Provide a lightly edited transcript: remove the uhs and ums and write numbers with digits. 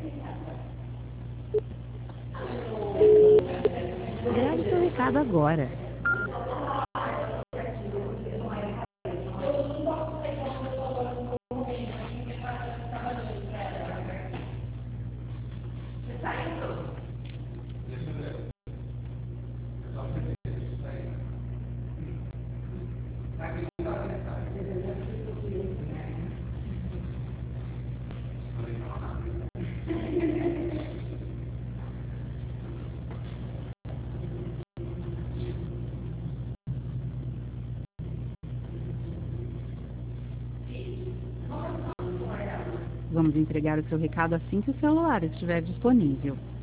Grave seu recado agora. Vamos entregar o seu recado assim que o celular estiver disponível.